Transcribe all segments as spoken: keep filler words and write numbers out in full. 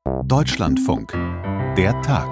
Deutschlandfunk. Der Tag.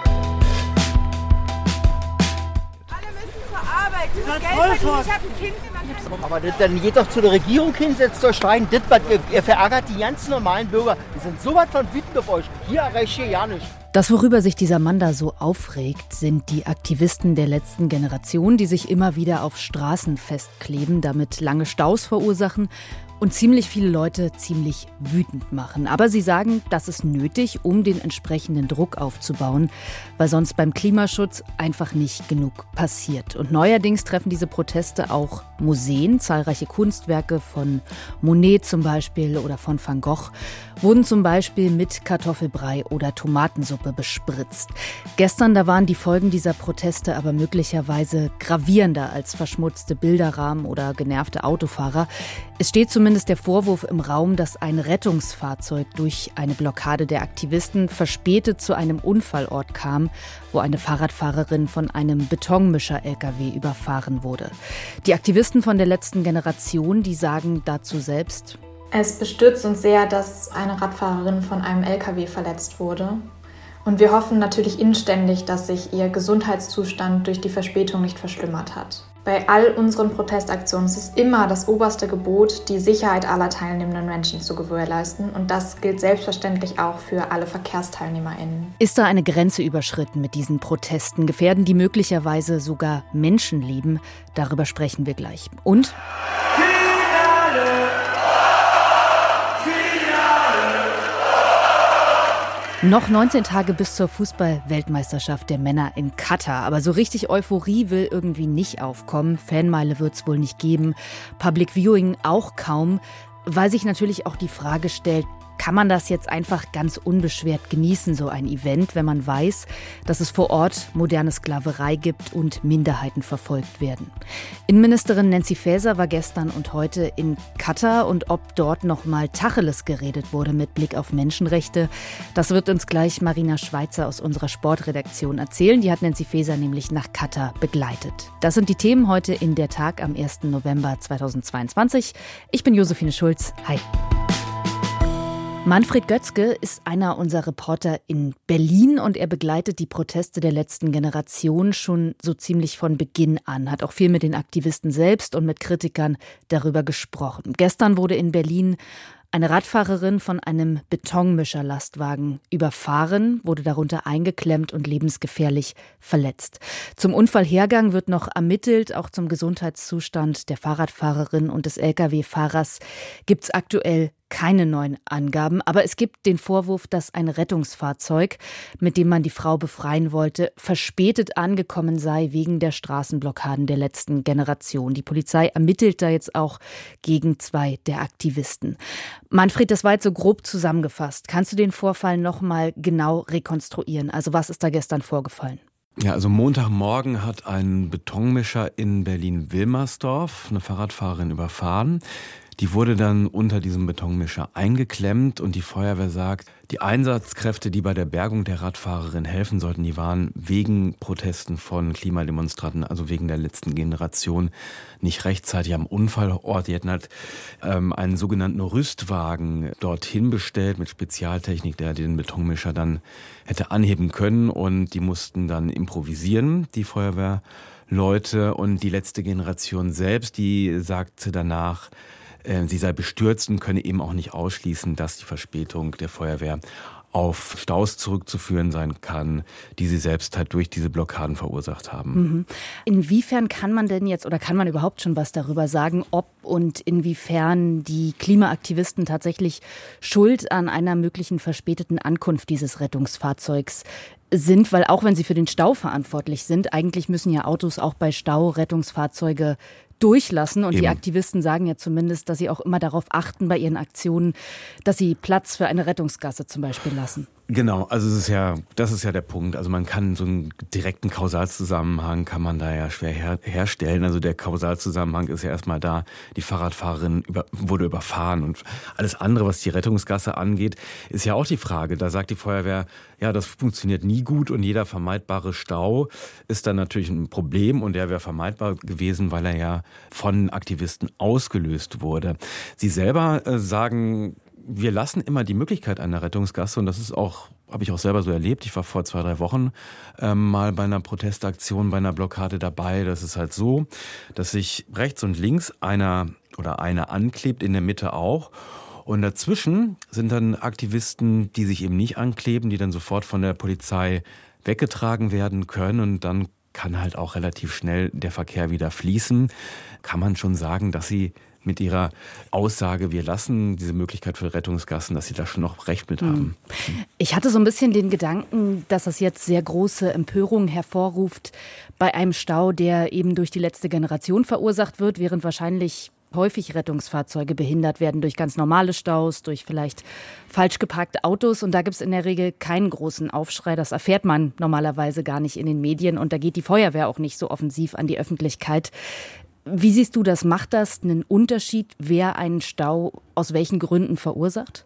Alle müssen zur Arbeit, ich muss Geld verdienen, ich habe ein Kind. Aber das, dann geht doch zu der Regierung hin, setzt euch rein. Das, was ihr, ihr verärgert die ganz normalen Bürger. Die sind so was von wütend auf euch. Hier erreicht ihr ja nichts. Das, worüber sich dieser Mann da so aufregt, sind die Aktivisten der letzten Generation, die sich immer wieder auf Straßen festkleben, damit lange Staus verursachen und ziemlich viele Leute ziemlich wütend machen. Aber sie sagen, das ist nötig, um den entsprechenden Druck aufzubauen, weil sonst beim Klimaschutz einfach nicht genug passiert. Und neuerdings treffen diese Proteste auch Museen. Zahlreiche Kunstwerke von Monet zum Beispiel oder von Van Gogh wurden zum Beispiel mit Kartoffelbrei oder Tomatensuppe bespritzt. Gestern, da waren die Folgen dieser Proteste aber möglicherweise gravierender als verschmutzte Bilderrahmen oder genervte Autofahrer. Es steht zumindest der Vorwurf im Raum, dass ein Rettungsfahrzeug durch eine Blockade der Aktivisten verspätet zu einem Unfallort kam, wo eine Fahrradfahrerin von einem Betonmischer-L K W überfahren wurde. Die Aktivisten von der letzten Generation, die sagen dazu selbst: Es bestürzt uns sehr, dass eine Radfahrerin von einem L K W verletzt wurde. Und wir hoffen natürlich inständig, dass sich ihr Gesundheitszustand durch die Verspätung nicht verschlimmert hat. Bei all unseren Protestaktionen ist es immer das oberste Gebot, die Sicherheit aller teilnehmenden Menschen zu gewährleisten. Und das gilt selbstverständlich auch für alle VerkehrsteilnehmerInnen. Ist da eine Grenze überschritten mit diesen Protesten? Gefährden die möglicherweise sogar Menschenleben? Darüber sprechen wir gleich. Und noch neunzehn Tage bis zur Fußball-Weltmeisterschaft der Männer in Katar. Aber so richtig Euphorie will irgendwie nicht aufkommen. Fanmeile wird es wohl nicht geben. Public Viewing auch kaum. Weil sich natürlich auch die Frage stellt, kann man das jetzt einfach ganz unbeschwert genießen, so ein Event, wenn man weiß, dass es vor Ort moderne Sklaverei gibt und Minderheiten verfolgt werden? Innenministerin Nancy Faeser war gestern und heute in Katar, und ob dort noch mal Tacheles geredet wurde mit Blick auf Menschenrechte, das wird uns gleich Marina Schweizer aus unserer Sportredaktion erzählen. Die hat Nancy Faeser nämlich nach Katar begleitet. Das sind die Themen heute in der Tag am ersten November zweitausendzweiundzwanzig. Ich bin Josephine Schulz. Hi. Manfred Götzke ist einer unserer Reporter in Berlin und er begleitet die Proteste der letzten Generation schon so ziemlich von Beginn an, hat auch viel mit den Aktivisten selbst und mit Kritikern darüber gesprochen. Gestern wurde in Berlin eine Radfahrerin von einem Betonmischerlastwagen überfahren, wurde darunter eingeklemmt und lebensgefährlich verletzt. Zum Unfallhergang wird noch ermittelt, auch zum Gesundheitszustand der Fahrradfahrerin und des L K W-Fahrers gibt es aktuell keine neuen Angaben, aber es gibt den Vorwurf, dass ein Rettungsfahrzeug, mit dem man die Frau befreien wollte, verspätet angekommen sei wegen der Straßenblockaden der letzten Generation. Die Polizei ermittelt da jetzt auch gegen zwei der Aktivisten. Manfred, das war jetzt so grob zusammengefasst. Kannst du den Vorfall noch mal genau rekonstruieren? Also was ist da gestern vorgefallen? Ja, also Montagmorgen hat ein Betonmischer in Berlin-Wilmersdorf eine Fahrradfahrerin überfahren. Die wurde dann unter diesem Betonmischer eingeklemmt und die Feuerwehr sagt, die Einsatzkräfte, die bei der Bergung der Radfahrerin helfen sollten, die waren wegen Protesten von Klimademonstranten, also wegen der letzten Generation, nicht rechtzeitig am Unfallort. Die hätten halt ähm, einen sogenannten Rüstwagen dorthin bestellt mit Spezialtechnik, der den Betonmischer dann hätte anheben können, und die mussten dann improvisieren, die Feuerwehrleute. Und die letzte Generation selbst, die sagte danach, sie sei bestürzt und könne eben auch nicht ausschließen, dass die Verspätung der Feuerwehr auf Staus zurückzuführen sein kann, die sie selbst halt durch diese Blockaden verursacht haben. Mhm. Inwiefern kann man denn jetzt oder kann man überhaupt schon was darüber sagen, ob und inwiefern die Klimaaktivisten tatsächlich schuld an einer möglichen verspäteten Ankunft dieses Rettungsfahrzeugs sind? Weil auch wenn sie für den Stau verantwortlich sind, eigentlich müssen ja Autos auch bei Stau Rettungsfahrzeuge durchlassen. Und Eben. Die Aktivisten sagen ja zumindest, dass sie auch immer darauf achten bei ihren Aktionen, dass sie Platz für eine Rettungsgasse zum Beispiel lassen. Genau, also es ist ja, das ist ja der Punkt. Also man kann so einen direkten Kausalzusammenhang kann man da ja schwer her, herstellen. Also der Kausalzusammenhang ist ja erstmal da, die Fahrradfahrerin über, wurde überfahren, und alles andere, was die Rettungsgasse angeht, ist ja auch die Frage. Da sagt die Feuerwehr, ja, das funktioniert nie gut und jeder vermeidbare Stau ist dann natürlich ein Problem, und der wäre vermeidbar gewesen, weil er ja von Aktivisten ausgelöst wurde. Sie selber äh, sagen wir lassen immer die Möglichkeit einer Rettungsgasse, und das ist auch, habe ich auch selber so erlebt. Ich war vor zwei, drei Wochen ähm, mal bei einer Protestaktion, bei einer Blockade dabei. Das ist halt so, dass sich rechts und links einer oder eine anklebt, in der Mitte auch. Und dazwischen sind dann Aktivisten, die sich eben nicht ankleben, die dann sofort von der Polizei weggetragen werden können. Und dann kann halt auch relativ schnell der Verkehr wieder fließen. Kann man schon sagen, dass sie mit ihrer Aussage, wir lassen diese Möglichkeit für Rettungsgassen, dass sie da schon noch recht mit haben. Ich hatte so ein bisschen den Gedanken, dass das jetzt sehr große Empörung hervorruft bei einem Stau, der eben durch die letzte Generation verursacht wird, während wahrscheinlich häufig Rettungsfahrzeuge behindert werden durch ganz normale Staus, durch vielleicht falsch geparkte Autos. Und da gibt es in der Regel keinen großen Aufschrei. Das erfährt man normalerweise gar nicht in den Medien. Und da geht die Feuerwehr auch nicht so offensiv an die Öffentlichkeit. Wie siehst du das? Macht das einen Unterschied, wer einen Stau aus welchen Gründen verursacht?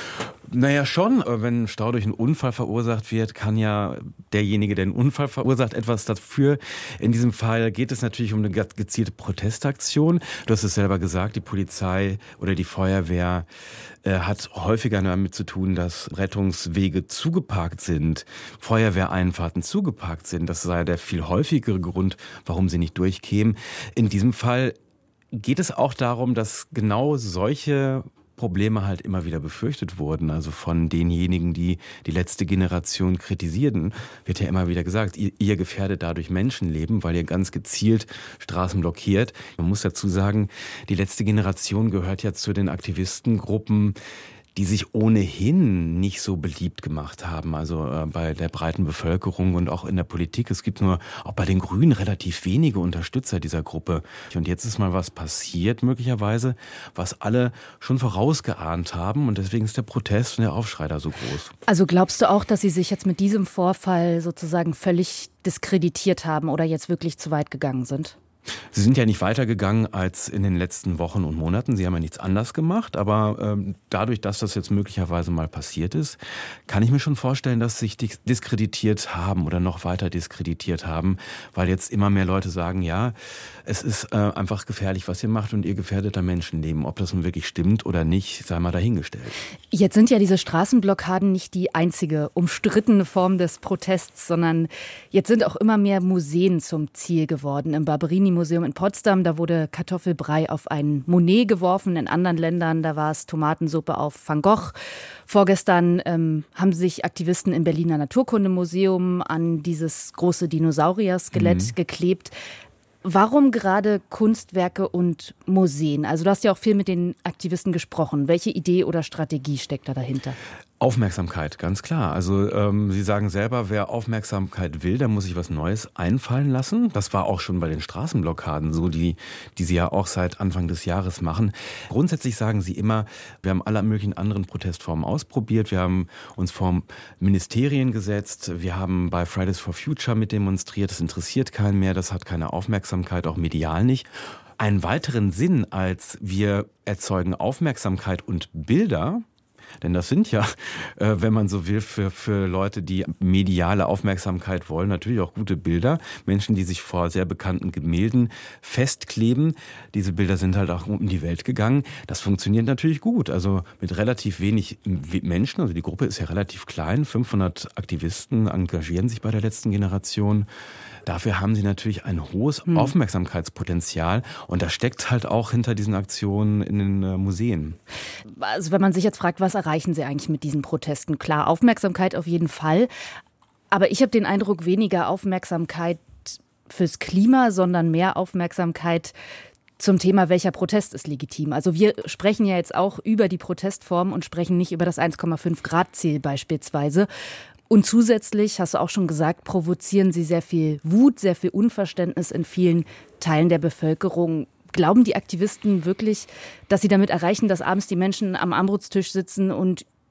Naja, schon. Wenn ein Stau durch einen Unfall verursacht wird, kann ja derjenige, der einen Unfall verursacht, etwas dafür. In diesem Fall geht es natürlich um eine gezielte Protestaktion. Du hast es selber gesagt, die Polizei oder die Feuerwehr äh, hat häufiger damit zu tun, dass Rettungswege zugeparkt sind, Feuerwehreinfahrten zugeparkt sind. Das sei der viel häufigere Grund, warum sie nicht durchkämen. In diesem Fall geht es auch darum, dass genau solche Probleme halt immer wieder befürchtet wurden. Also von denjenigen, die die letzte Generation kritisierten, wird ja immer wieder gesagt, ihr, ihr gefährdet dadurch Menschenleben, weil ihr ganz gezielt Straßen blockiert. Man muss dazu sagen, die letzte Generation gehört ja zu den Aktivistengruppen, die sich ohnehin nicht so beliebt gemacht haben, also äh, bei der breiten Bevölkerung und auch in der Politik. Es gibt nur auch bei den Grünen relativ wenige Unterstützer dieser Gruppe. Und jetzt ist mal was passiert möglicherweise, was alle schon vorausgeahnt haben, und deswegen ist der Protest und der Aufschrei da so groß. Also glaubst du auch, dass sie sich jetzt mit diesem Vorfall sozusagen völlig diskreditiert haben oder jetzt wirklich zu weit gegangen sind? Sie sind ja nicht weitergegangen als in den letzten Wochen und Monaten. Sie haben ja nichts anders gemacht. Aber ähm, dadurch, dass das jetzt möglicherweise mal passiert ist, kann ich mir schon vorstellen, dass sie sich diskreditiert haben oder noch weiter diskreditiert haben. Weil jetzt immer mehr Leute sagen, ja, es ist äh, einfach gefährlich, was ihr macht, und ihr gefährdet da Menschenleben. Ob das nun wirklich stimmt oder nicht, sei mal dahingestellt. Jetzt sind ja diese Straßenblockaden nicht die einzige umstrittene Form des Protests, sondern jetzt sind auch immer mehr Museen zum Ziel geworden. Im Barberini-Museum in Potsdam, da wurde Kartoffelbrei auf ein Monet geworfen. In anderen Ländern, da war es Tomatensuppe auf Van Gogh. Vorgestern ähm, haben sich Aktivisten im Berliner Naturkundemuseum an dieses große Dinosaurier-Skelett mhm. geklebt. Warum gerade Kunstwerke und Museen? Also du hast ja auch viel mit den Aktivisten gesprochen. Welche Idee oder Strategie steckt da dahinter? Aufmerksamkeit, ganz klar. Also ähm, Sie sagen selber, wer Aufmerksamkeit will, der muss sich was Neues einfallen lassen. Das war auch schon bei den Straßenblockaden so, die, die Sie ja auch seit Anfang des Jahres machen. Grundsätzlich sagen Sie immer, wir haben alle möglichen anderen Protestformen ausprobiert. Wir haben uns vor Ministerien gesetzt. Wir haben bei Fridays for Future mit demonstriert. Das interessiert keinen mehr. Das hat keine Aufmerksamkeit, auch medial nicht. Einen weiteren Sinn als wir erzeugen Aufmerksamkeit und Bilder, denn das sind ja, äh, wenn man so will, für, für Leute, die mediale Aufmerksamkeit wollen, natürlich auch gute Bilder. Menschen, die sich vor sehr bekannten Gemälden festkleben. Diese Bilder sind halt auch um die Welt gegangen. Das funktioniert natürlich gut. Also mit relativ wenig Menschen, also die Gruppe ist ja relativ klein, fünfhundert Aktivisten engagieren sich bei der letzten Generation. Dafür haben sie natürlich ein hohes hm. Aufmerksamkeitspotenzial, und das steckt halt auch hinter diesen Aktionen in den äh, Museen. Also wenn man sich jetzt fragt, was erreichen sie eigentlich mit diesen Protesten? Klar, Aufmerksamkeit auf jeden Fall, aber ich habe den Eindruck, weniger Aufmerksamkeit fürs Klima, sondern mehr Aufmerksamkeit zum Thema, welcher Protest ist legitim. Also wir sprechen ja jetzt auch über die Protestform und sprechen nicht über das eins Komma fünf Grad Ziel beispielsweise. Und zusätzlich, hast du auch schon gesagt, provozieren sie sehr viel Wut, sehr viel Unverständnis in vielen Teilen der Bevölkerung. Glauben die Aktivisten wirklich, dass sie damit erreichen, dass abends die Menschen am Abendbrotstisch sitzen und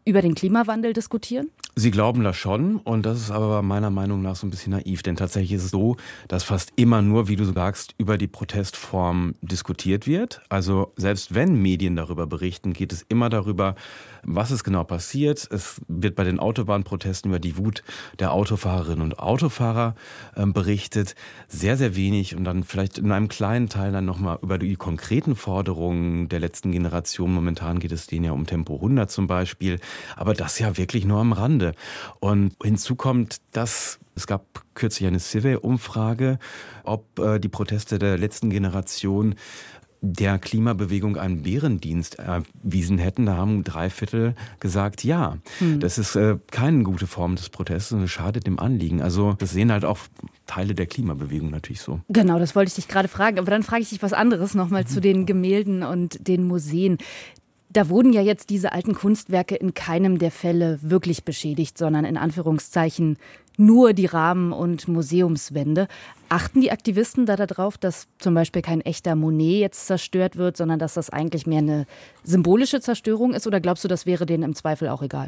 über den Klimawandel diskutieren? Sie glauben das schon, und das ist aber meiner Meinung nach so ein bisschen naiv, denn tatsächlich ist es so, dass fast immer nur, wie du sagst, über die Protestform diskutiert wird. Also selbst wenn Medien darüber berichten, geht es immer darüber, was ist genau passiert. Es wird bei den Autobahnprotesten über die Wut der Autofahrerinnen und Autofahrer äh, berichtet, sehr, sehr wenig, und dann vielleicht in einem kleinen Teil dann nochmal über die konkreten Forderungen der letzten Generation. Momentan geht es denen ja um Tempo hundert zum Beispiel, aber das ja wirklich nur am Rande. Und hinzu kommt, dass es gab kürzlich eine Civey-Umfrage, ob äh, die Proteste der letzten Generation der Klimabewegung einen Bärendienst erwiesen hätten. Da haben drei Viertel gesagt, ja. Hm. Das ist äh, keine gute Form des Protestes und es schadet dem Anliegen. Also das sehen halt auch Teile der Klimabewegung natürlich so. Genau, das wollte ich dich gerade fragen. Aber dann frage ich dich was anderes nochmal mhm. zu den Gemälden und den Museen. Da wurden ja jetzt diese alten Kunstwerke in keinem der Fälle wirklich beschädigt, sondern in Anführungszeichen nur die Rahmen und Museumswände. Achten die Aktivisten da darauf, dass zum Beispiel kein echter Monet jetzt zerstört wird, sondern dass das eigentlich mehr eine symbolische Zerstörung ist? Oder glaubst du, das wäre denen im Zweifel auch egal?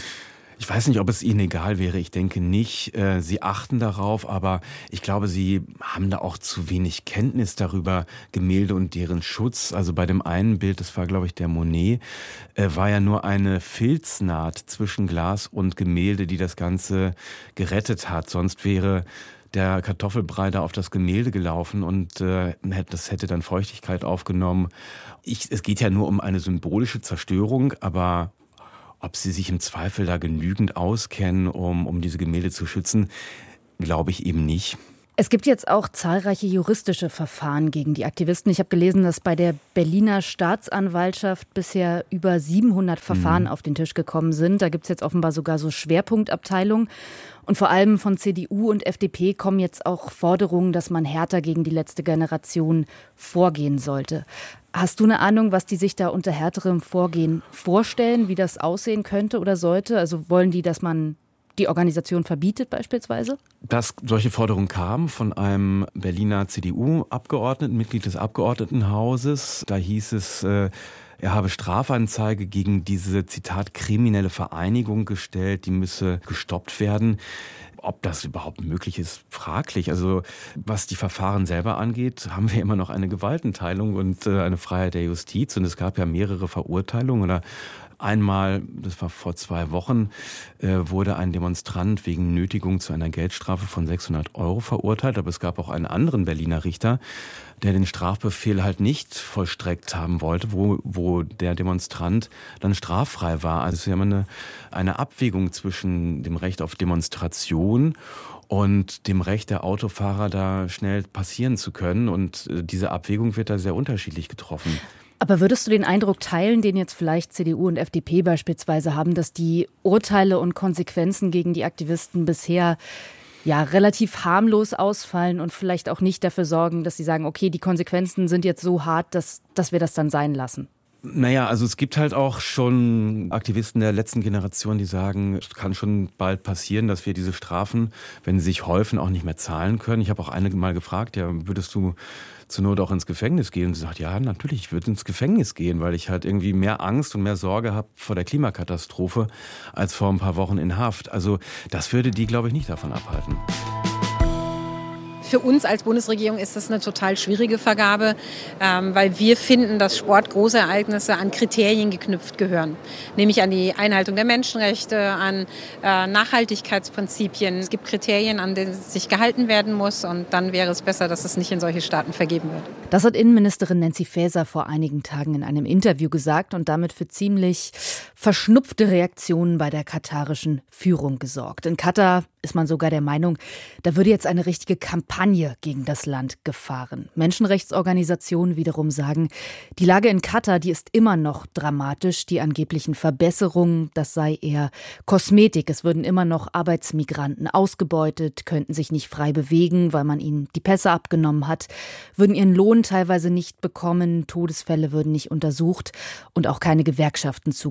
Ich weiß nicht, ob es ihnen egal wäre. Ich denke nicht. Sie achten darauf, aber ich glaube, sie haben da auch zu wenig Kenntnis darüber, Gemälde und deren Schutz. Also bei dem einen Bild, das war, glaube ich, der Monet, war ja nur eine Filznaht zwischen Glas und Gemälde, die das Ganze gerettet hat. Sonst wäre der Kartoffelbrei da auf das Gemälde gelaufen und äh, das hätte dann Feuchtigkeit aufgenommen. Ich, es geht ja nur um eine symbolische Zerstörung, aber ob sie sich im Zweifel da genügend auskennen, um, um diese Gemälde zu schützen, glaube ich eben nicht. Es gibt jetzt auch zahlreiche juristische Verfahren gegen die Aktivisten. Ich habe gelesen, dass bei der Berliner Staatsanwaltschaft bisher über siebenhundert Verfahren mhm. auf den Tisch gekommen sind. Da gibt es jetzt offenbar sogar so Schwerpunktabteilungen. Und vor allem von C D U und F D P kommen jetzt auch Forderungen, dass man härter gegen die letzte Generation vorgehen sollte. Hast du eine Ahnung, was die sich da unter härterem Vorgehen vorstellen, wie das aussehen könnte oder sollte? Also wollen die, dass man die Organisation verbietet beispielsweise? Dass solche Forderungen kamen von einem Berliner C D U-Abgeordneten, Mitglied des Abgeordnetenhauses. Da hieß es, äh, er habe Strafanzeige gegen diese, Zitat, kriminelle Vereinigung gestellt, die müsse gestoppt werden. Ob das überhaupt möglich ist, fraglich. Also was die Verfahren selber angeht, haben wir immer noch eine Gewaltenteilung und äh, eine Freiheit der Justiz. Und es gab ja mehrere Verurteilungen. Oder einmal, das war vor zwei Wochen, äh, wurde ein Demonstrant wegen Nötigung zu einer Geldstrafe von sechshundert Euro verurteilt. Aber es gab auch einen anderen Berliner Richter, der den Strafbefehl halt nicht vollstreckt haben wollte, wo, wo der Demonstrant dann straffrei war. Also wir haben eine, eine Abwägung zwischen dem Recht auf Demonstration und dem Recht der Autofahrer, da schnell passieren zu können. Und diese Abwägung wird da sehr unterschiedlich getroffen. Aber würdest du den Eindruck teilen, den jetzt vielleicht C D U und F D P beispielsweise haben, dass die Urteile und Konsequenzen gegen die Aktivisten bisher ja relativ harmlos ausfallen und vielleicht auch nicht dafür sorgen, dass sie sagen, okay, die Konsequenzen sind jetzt so hart, dass, dass wir das dann sein lassen? Naja, also es gibt halt auch schon Aktivisten der letzten Generation, die sagen, es kann schon bald passieren, dass wir diese Strafen, wenn sie sich häufen, auch nicht mehr zahlen können. Ich habe auch einige Mal gefragt, ja, würdest du zur Not auch ins Gefängnis gehen? Und sie sagt, ja, natürlich, ich würde ins Gefängnis gehen, weil ich halt irgendwie mehr Angst und mehr Sorge habe vor der Klimakatastrophe als vor ein paar Wochen in Haft. Also das würde die, glaube ich, nicht davon abhalten. Für uns als Bundesregierung ist das eine total schwierige Vergabe, ähm, weil wir finden, dass Sportgroßereignisse an Kriterien geknüpft gehören. Nämlich an die Einhaltung der Menschenrechte, an äh, Nachhaltigkeitsprinzipien. Es gibt Kriterien, an denen sich gehalten werden muss, und dann wäre es besser, dass es nicht in solche Staaten vergeben wird. Das hat Innenministerin Nancy Faeser vor einigen Tagen in einem Interview gesagt und damit für ziemlich verschnupfte Reaktionen bei der katarischen Führung gesorgt. In Katar ist man sogar der Meinung, da würde jetzt eine richtige Kampagne gegen das Land gefahren. Menschenrechtsorganisationen wiederum sagen, die Lage in Katar, die ist immer noch dramatisch. Die angeblichen Verbesserungen, das sei eher Kosmetik. Es würden immer noch Arbeitsmigranten ausgebeutet, könnten sich nicht frei bewegen, weil man ihnen die Pässe abgenommen hat, würden ihren Lohn teilweise nicht bekommen, Todesfälle würden nicht untersucht und auch keine Gewerkschaften zugelassen.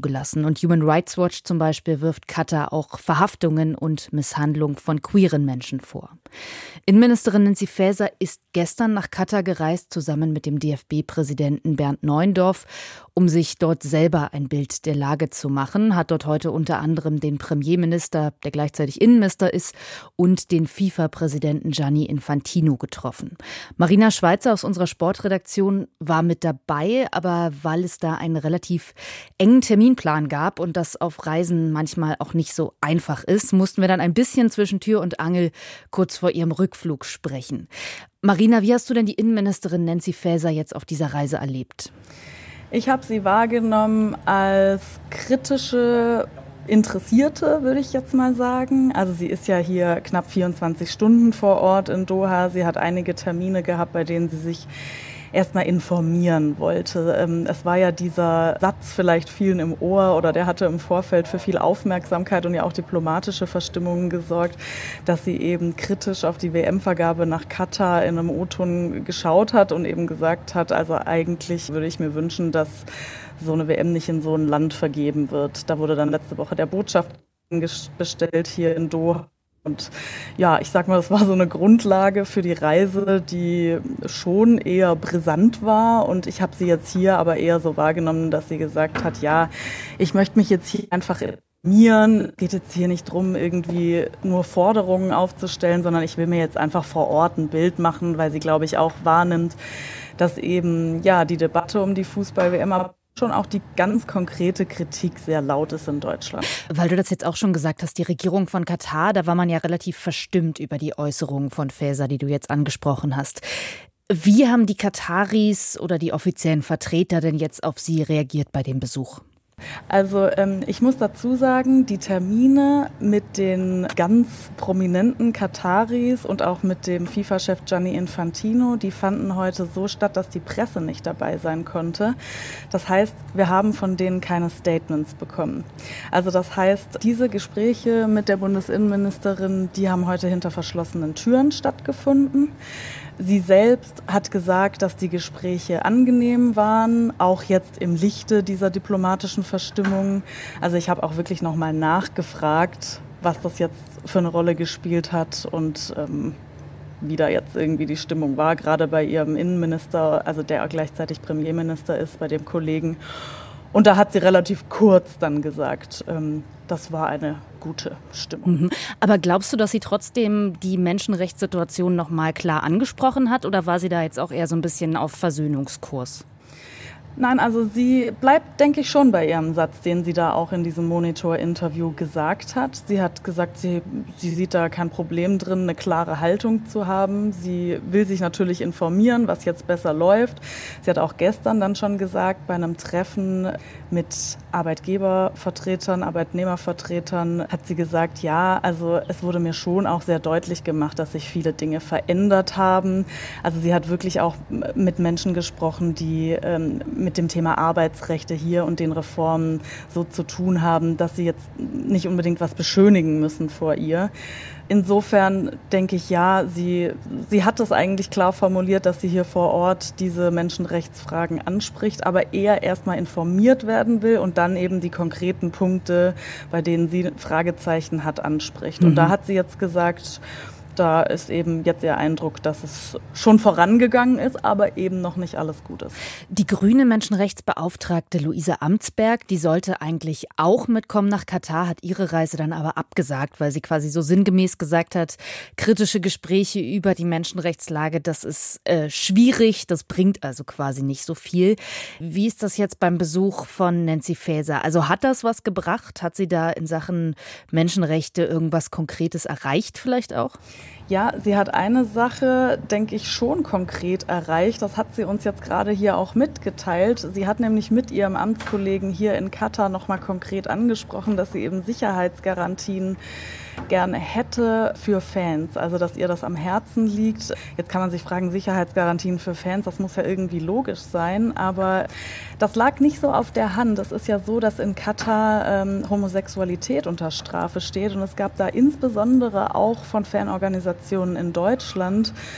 lassen. Und Human Rights Watch zum Beispiel wirft Katar auch Verhaftungen und Misshandlung von queeren Menschen vor. Innenministerin Nancy Faeser ist gestern nach Katar gereist, zusammen mit dem D F B-Präsidenten Bernd Neuendorf, um sich dort selber ein Bild der Lage zu machen, hat dort heute unter anderem den Premierminister, der gleichzeitig Innenminister ist, und den FIFA-Präsidenten Gianni Infantino getroffen. Marina Schweizer aus unserer Sportredaktion war mit dabei, aber weil es da einen relativ engen Terminplan gab und das auf Reisen manchmal auch nicht so einfach ist, mussten wir dann ein bisschen zwischen Tür und Angel kurz vor ihrem Rückflug sprechen. Marina, wie hast du denn die Innenministerin Nancy Faeser jetzt auf dieser Reise erlebt? Ich habe sie wahrgenommen als kritische Interessierte, würde ich jetzt mal sagen. Also sie ist ja hier knapp vierundzwanzig Stunden vor Ort in Doha. Sie hat einige Termine gehabt, bei denen sie sich erstmal informieren wollte. Es war ja dieser Satz vielleicht vielen im Ohr oder der hatte im Vorfeld für viel Aufmerksamkeit und ja auch diplomatische Verstimmungen gesorgt, dass sie eben kritisch auf die W M-Vergabe nach Katar in einem O-Ton geschaut hat und eben gesagt hat, also eigentlich würde ich mir wünschen, dass so eine W M nicht in so ein Land vergeben wird. Da wurde dann letzte Woche der Botschafter bestellt hier in Doha. Und ja, ich sag mal, das war so eine Grundlage für die Reise, die schon eher brisant war. Und ich habe sie jetzt hier aber eher so wahrgenommen, dass sie gesagt hat, ja, ich möchte mich jetzt hier einfach informieren. Es geht jetzt hier nicht drum, irgendwie nur Forderungen aufzustellen, sondern ich will mir jetzt einfach vor Ort ein Bild machen, weil sie, glaube ich, auch wahrnimmt, dass eben ja die Debatte um die Fußball-W M schon auch die ganz konkrete Kritik sehr laut ist in Deutschland. Weil du das jetzt auch schon gesagt hast, die Regierung von Katar, da war man ja relativ verstimmt über die Äußerungen von Faeser, die du jetzt angesprochen hast. Wie haben die Kataris oder die offiziellen Vertreter denn jetzt auf sie reagiert bei dem Besuch? Also ähm, ich muss dazu sagen, die Termine mit den ganz prominenten Kataris und auch mit dem FIFA-Chef Gianni Infantino, die fanden heute so statt, dass die Presse nicht dabei sein konnte. Das heißt, wir haben von denen keine Statements bekommen. Also das heißt, diese Gespräche mit der Bundesinnenministerin, die haben heute hinter verschlossenen Türen stattgefunden. Sie selbst hat gesagt, dass die Gespräche angenehm waren, auch jetzt im Lichte dieser diplomatischen Verstimmung. Also ich habe auch wirklich nochmal nachgefragt, was das jetzt für eine Rolle gespielt hat und ähm, wie da jetzt irgendwie die Stimmung war, gerade bei ihrem Innenminister, also der gleichzeitig Premierminister ist, bei dem Kollegen. Und da hat sie relativ kurz dann gesagt, ähm, das war eine gute Stimmung. Mhm. Aber glaubst du, dass sie trotzdem die Menschenrechtssituation noch mal klar angesprochen hat oder war sie da jetzt auch eher so ein bisschen auf Versöhnungskurs? Nein, also sie bleibt, denke ich, schon bei ihrem Satz, den sie da auch in diesem Monitor-Interview gesagt hat. Sie hat gesagt, sie, sie sieht da kein Problem drin, eine klare Haltung zu haben. Sie will sich natürlich informieren, was jetzt besser läuft. Sie hat auch gestern dann schon gesagt, bei einem Treffen mit Arbeitgebervertretern, Arbeitnehmervertretern, hat sie gesagt, ja, also es wurde mir schon auch sehr deutlich gemacht, dass sich viele Dinge verändert haben. Also sie hat wirklich auch mit Menschen gesprochen, die ähm, mit dem Thema Arbeitsrechte hier und den Reformen so zu tun haben, dass sie jetzt nicht unbedingt was beschönigen müssen vor ihr. Insofern denke ich, ja, sie, sie hat es eigentlich klar formuliert, dass sie hier vor Ort diese Menschenrechtsfragen anspricht, aber eher erstmal informiert werden will und dann eben die konkreten Punkte, bei denen sie Fragezeichen hat, anspricht. Mhm. Und da hat sie jetzt gesagt, da ist eben jetzt ihr Eindruck, dass es schon vorangegangen ist, aber eben noch nicht alles gut ist. Die grüne Menschenrechtsbeauftragte Luise Amtsberg, die sollte eigentlich auch mitkommen nach Katar, hat ihre Reise dann aber abgesagt, weil sie quasi so sinngemäß gesagt hat, kritische Gespräche über die Menschenrechtslage, das ist äh, schwierig, das bringt also quasi nicht so viel. Wie ist das jetzt beim Besuch von Nancy Faeser? Also hat das was gebracht? Hat sie da in Sachen Menschenrechte irgendwas Konkretes erreicht vielleicht auch? Ja, sie hat eine Sache, denke ich, schon konkret erreicht. Das hat sie uns jetzt gerade hier auch mitgeteilt. Sie hat nämlich mit ihrem Amtskollegen hier in Katar nochmal konkret angesprochen, dass sie eben Sicherheitsgarantien gerne hätte für Fans, also dass ihr das am Herzen liegt. Jetzt kann man sich fragen, Sicherheitsgarantien für Fans, das muss ja irgendwie logisch sein, aber das lag nicht so auf der Hand. Es ist ja so, dass in Katar ähm, Homosexualität unter Strafe steht und es gab da insbesondere auch von Fanorganisationen in Deutschland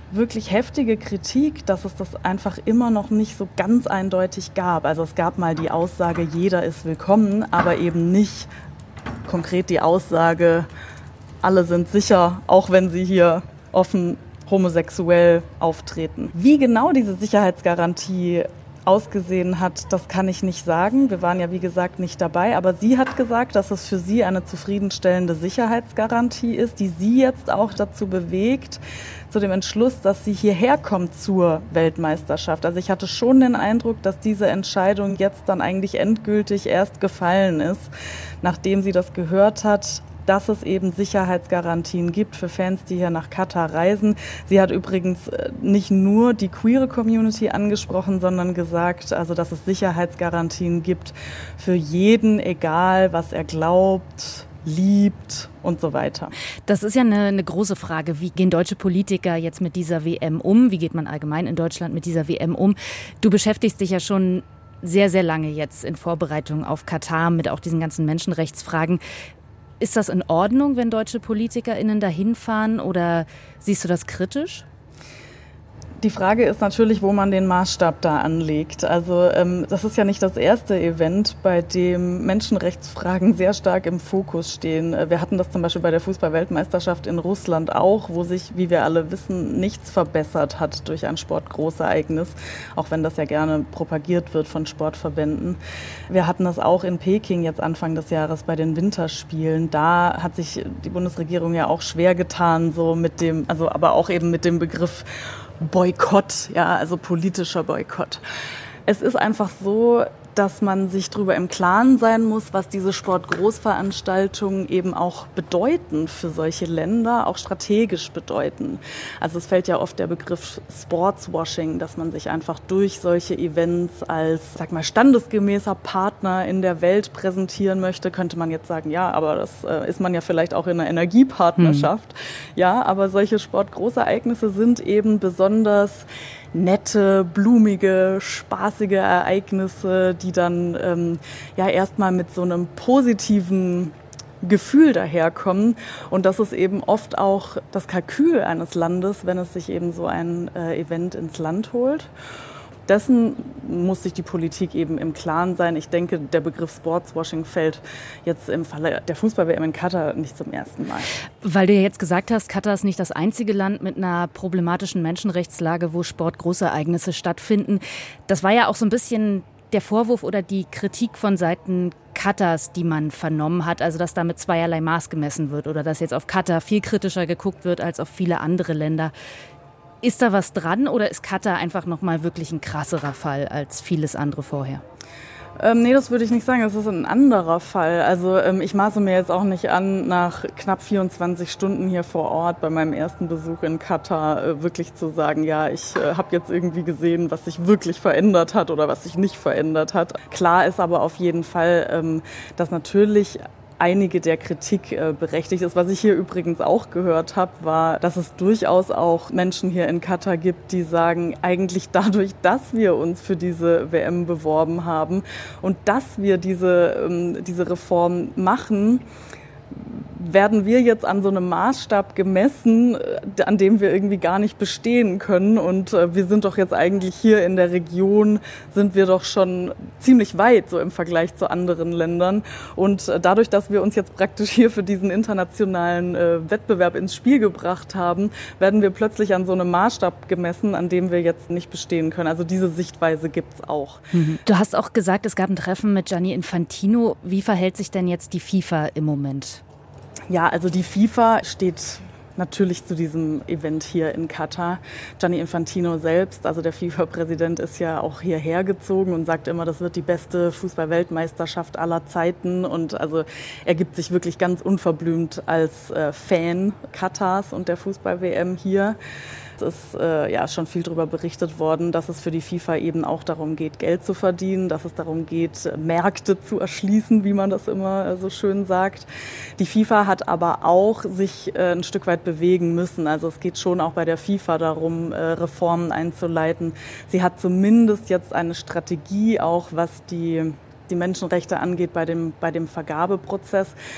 wirklich heftige Kritik, dass es das einfach immer noch nicht so ganz eindeutig gab. Also es gab mal die Aussage, jeder ist willkommen, aber eben nicht konkret die Aussage, alle sind sicher, auch wenn sie hier offen homosexuell auftreten. Wie genau diese Sicherheitsgarantie ausgesehen hat, das kann ich nicht sagen. Wir waren ja, wie gesagt, nicht dabei. Aber sie hat gesagt, dass es für sie eine zufriedenstellende Sicherheitsgarantie ist, die sie jetzt auch dazu bewegt, zu dem Entschluss, dass sie hierher kommt zur Weltmeisterschaft. Also ich hatte schon den Eindruck, dass diese Entscheidung jetzt dann eigentlich endgültig erst gefallen ist, nachdem sie das gehört hat, dass es eben Sicherheitsgarantien gibt für Fans, die hier nach Katar reisen. Sie hat übrigens nicht nur die queere Community angesprochen, sondern gesagt, also dass es Sicherheitsgarantien gibt für jeden, egal was er glaubt, liebt und so weiter. Das ist ja eine, eine große Frage. Wie gehen deutsche Politiker jetzt mit dieser W M um? Wie geht man allgemein in Deutschland mit dieser W M um? Du beschäftigst dich ja schon sehr, sehr lange jetzt in Vorbereitung auf Katar mit auch diesen ganzen Menschenrechtsfragen. Ist das in Ordnung, wenn deutsche PolitikerInnen dahin fahren, oder siehst du das kritisch? Die Frage ist natürlich, wo man den Maßstab da anlegt. Also ähm, das ist ja nicht das erste Event, bei dem Menschenrechtsfragen sehr stark im Fokus stehen. Wir hatten das zum Beispiel bei der Fußball-Weltmeisterschaft in Russland auch, wo sich, wie wir alle wissen, nichts verbessert hat durch ein Sportgroßereignis, auch wenn das ja gerne propagiert wird von Sportverbänden. Wir hatten das auch in Peking jetzt Anfang des Jahres bei den Winterspielen. Da hat sich die Bundesregierung ja auch schwer getan, so mit dem, also aber auch eben mit dem Begriff Boykott, ja, also politischer Boykott. Es ist einfach so, dass man sich darüber im Klaren sein muss, was diese Sportgroßveranstaltungen eben auch bedeuten für solche Länder, auch strategisch bedeuten. Also es fällt ja oft der Begriff Sportswashing, dass man sich einfach durch solche Events als, sag mal, standesgemäßer Partner in der Welt präsentieren möchte. Könnte man jetzt sagen, ja, aber das äh, ist man ja vielleicht auch in einer Energiepartnerschaft. Hm. Ja, aber solche Sportgroßereignisse sind eben besonders nette, blumige, spaßige Ereignisse, die dann ähm, ja erstmal mit so einem positiven Gefühl daherkommen. Und das ist eben oft auch das Kalkül eines Landes, wenn es sich eben so ein äh, Event ins Land holt. Dessen muss sich die Politik eben im Klaren sein. Ich denke, der Begriff Sportswashing fällt jetzt im Falle der Fußball-W M in Katar nicht zum ersten Mal. Weil du ja jetzt gesagt hast, Katar ist nicht das einzige Land mit einer problematischen Menschenrechtslage, wo Sportgroßereignisse stattfinden. Das war ja auch so ein bisschen der Vorwurf oder die Kritik von Seiten Katars, die man vernommen hat, also dass da mit zweierlei Maß gemessen wird oder dass jetzt auf Katar viel kritischer geguckt wird als auf viele andere Länder. Ist da was dran oder ist Katar einfach nochmal wirklich ein krasserer Fall als vieles andere vorher? Ähm, nee, das würde ich nicht sagen. Das ist ein anderer Fall. Also ähm, ich maße mir jetzt auch nicht an, nach knapp vierundzwanzig Stunden hier vor Ort bei meinem ersten Besuch in Katar äh, wirklich zu sagen, ja, ich äh, habe jetzt irgendwie gesehen, was sich wirklich verändert hat oder was sich nicht verändert hat. Klar ist aber auf jeden Fall, ähm, dass natürlich einige der Kritik äh, berechtigt ist. Was ich hier übrigens auch gehört habe, war, dass es durchaus auch Menschen hier in Katar gibt, die sagen, eigentlich dadurch, dass wir uns für diese W M beworben haben und dass wir diese, ähm, diese Reform machen, werden wir jetzt an so einem Maßstab gemessen, an dem wir irgendwie gar nicht bestehen können. Und äh, wir sind doch jetzt eigentlich hier in der Region, sind wir doch schon ziemlich weit so im Vergleich zu anderen Ländern. Und äh, dadurch, dass wir uns jetzt praktisch hier für diesen internationalen äh, Wettbewerb ins Spiel gebracht haben, werden wir plötzlich an so einem Maßstab gemessen, an dem wir jetzt nicht bestehen können. Also diese Sichtweise gibt's auch. Mhm. Du hast auch gesagt, es gab ein Treffen mit Gianni Infantino. Wie verhält sich denn jetzt die FIFA im Moment? Ja, also die FIFA steht natürlich zu diesem Event hier in Katar. Gianni Infantino selbst, also der FIFA-Präsident, ist ja auch hierher gezogen und sagt immer, das wird die beste Fußball-Weltmeisterschaft aller Zeiten. Und also er gibt sich wirklich ganz unverblümt als äh, Fan Katars und der Fußball-W M hier. Es ist äh, ja schon viel darüber berichtet worden, dass es für die FIFA eben auch darum geht, Geld zu verdienen, dass es darum geht, Märkte zu erschließen, wie man das immer äh, so schön sagt. Die FIFA hat aber auch sich äh, ein Stück weit bewegen müssen. Also es geht schon auch bei der FIFA darum, äh, Reformen einzuleiten. Sie hat zumindest jetzt eine Strategie, auch was die, die Menschenrechte angeht, bei dem, bei dem Vergabeprozess.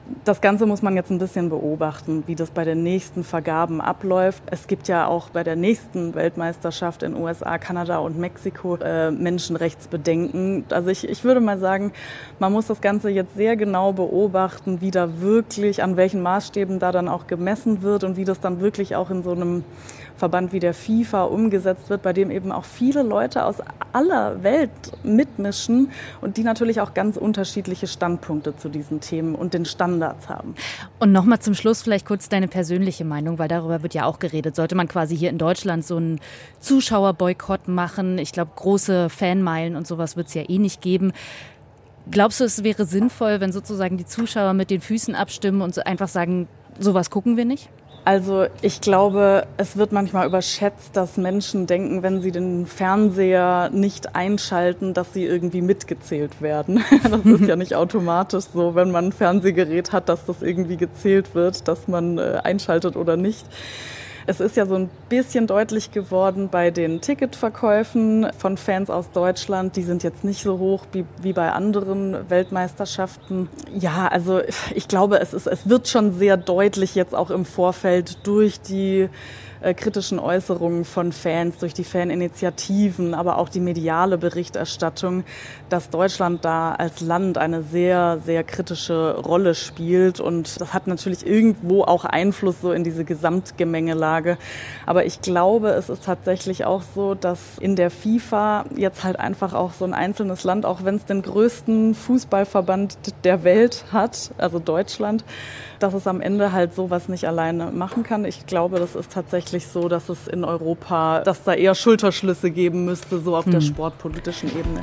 Das Ganze muss man jetzt ein bisschen beobachten, wie das bei den nächsten Vergaben abläuft. Es gibt ja auch bei der nächsten Weltmeisterschaft in U S A, Kanada und Mexiko äh, Menschenrechtsbedenken. Also ich, ich würde mal sagen, man muss das Ganze jetzt sehr genau beobachten, wie da wirklich, an welchen Maßstäben da dann auch gemessen wird und wie das dann wirklich auch in so einem Verband wie der FIFA umgesetzt wird, bei dem eben auch viele Leute aus aller Welt mitmischen und die natürlich auch ganz unterschiedliche Standpunkte zu diesen Themen und den Standards haben. Und nochmal zum Schluss vielleicht kurz deine persönliche Meinung, weil darüber wird ja auch geredet. Sollte man quasi hier in Deutschland so einen Zuschauerboykott machen? Ich glaube, große Fanmeilen und sowas wird es ja eh nicht geben. Glaubst du, es wäre sinnvoll, wenn sozusagen die Zuschauer mit den Füßen abstimmen und so einfach sagen, sowas gucken wir nicht? Also ich glaube, es wird manchmal überschätzt, dass Menschen denken, wenn sie den Fernseher nicht einschalten, dass sie irgendwie mitgezählt werden. Das ist ja nicht automatisch so, wenn man ein Fernsehgerät hat, dass das irgendwie gezählt wird, dass man äh, einschaltet oder nicht. Es ist ja so ein bisschen deutlich geworden bei den Ticketverkäufen von Fans aus Deutschland. Die sind jetzt nicht so hoch wie, wie bei anderen Weltmeisterschaften. Ja, also ich glaube, es ist, es wird schon sehr deutlich jetzt auch im Vorfeld durch die äh, kritischen Äußerungen von Fans, durch die Faninitiativen, aber auch die mediale Berichterstattung, dass Deutschland da als Land eine sehr, sehr kritische Rolle spielt. Und das hat natürlich irgendwo auch Einfluss so in diese Gesamtgemengelage. Aber ich glaube, es ist tatsächlich auch so, dass in der FIFA jetzt halt einfach auch so ein einzelnes Land, auch wenn es den größten Fußballverband der Welt hat, also Deutschland, dass es am Ende halt sowas nicht alleine machen kann. Ich glaube, das ist tatsächlich so, dass es in Europa, dass da eher Schulterschlüsse geben müsste, so auf hm. der sportpolitischen Ebene.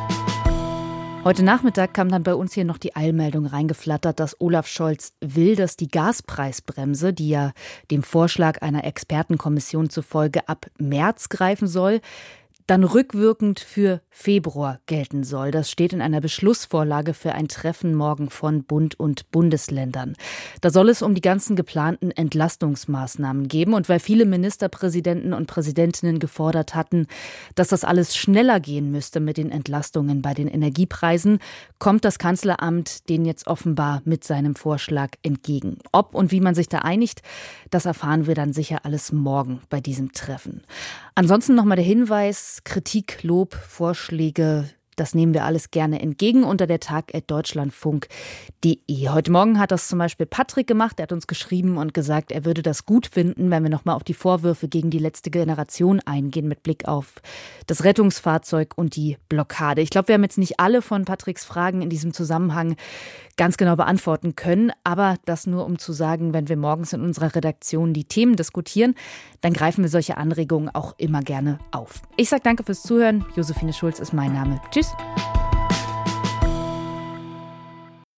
Heute Nachmittag kam dann bei uns hier noch die Eilmeldung reingeflattert, dass Olaf Scholz will, dass die Gaspreisbremse, die ja dem Vorschlag einer Expertenkommission zufolge ab März greifen soll, dann rückwirkend für Februar gelten soll. Das steht in einer Beschlussvorlage für ein Treffen morgen von Bund und Bundesländern. Da soll es um die ganzen geplanten Entlastungsmaßnahmen geben. Und weil viele Ministerpräsidenten und Präsidentinnen gefordert hatten, dass das alles schneller gehen müsste mit den Entlastungen bei den Energiepreisen, kommt das Kanzleramt denen jetzt offenbar mit seinem Vorschlag entgegen. Ob und wie man sich da einigt, das erfahren wir dann sicher alles morgen bei diesem Treffen. Ansonsten nochmal der Hinweis, Kritik, Lob, Vorschläge, das nehmen wir alles gerne entgegen unter der tag at deutschlandfunk punkt de. Heute Morgen hat das zum Beispiel Patrick gemacht. Er hat uns geschrieben und gesagt, er würde das gut finden, wenn wir nochmal auf die Vorwürfe gegen die letzte Generation eingehen mit Blick auf das Rettungsfahrzeug und die Blockade. Ich glaube, wir haben jetzt nicht alle von Patricks Fragen in diesem Zusammenhang ganz genau beantworten können. Aber das nur, um zu sagen, wenn wir morgens in unserer Redaktion die Themen diskutieren, dann greifen wir solche Anregungen auch immer gerne auf. Ich sage danke fürs Zuhören. Josephine Schulz ist mein Name. Tschüss.